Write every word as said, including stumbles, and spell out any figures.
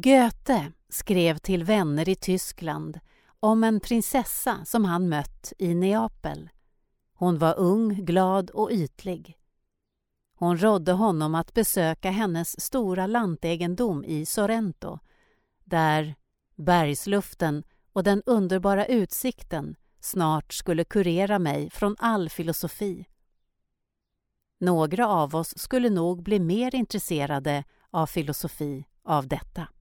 Goethe skrev till vänner i Tyskland om en prinsessa som han mött i Neapel. Hon var ung, glad och ytlig. Hon rådde honom att besöka hennes stora lantegendom i Sorrento, där bergsluften och den underbara utsikten snart skulle kurera mig från all filosofi. Några av oss skulle nog bli mer intresserade av filosofi av detta.